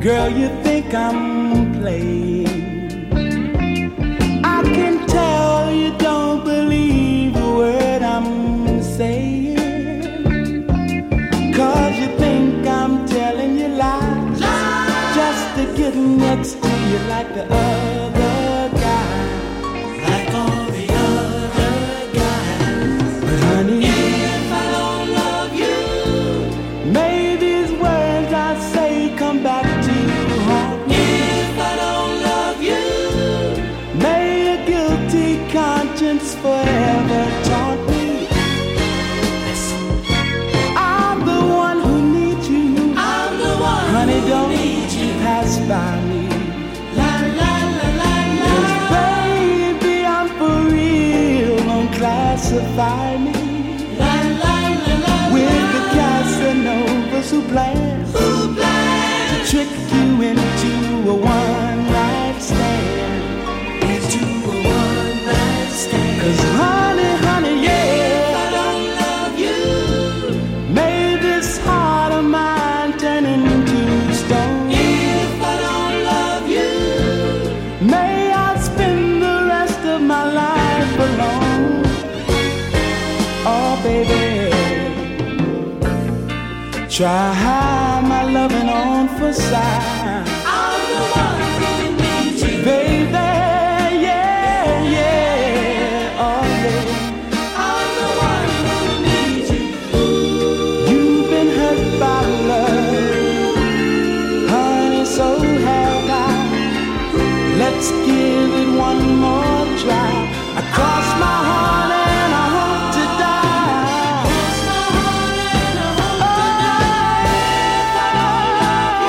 Girl, you think I'm playing. I can tell you don't believe a word I'm saying. 'Cause you think I'm telling you lies, just to get next to you like the other guy. Like all the other guys. But honey, if I don't love you, may these words I say come back to haunt me. if I don't love you, May a guilty conscience forever taunt me. I'm the one who needs you. I'm the one Honey, who don't needs you. pass by me. La la la la la. 'Cause baby, I'm for real. Don't classify me La la la la. with the Casanovas who plan Who blind to trick you into a one-night stand. into a one night stand? 'Cause honey, honey, yeah, If I don't love you, may this heart of mine turn into stone. if I don't love you, May I spend the rest of my life alone. Oh, baby, try my loving on for size.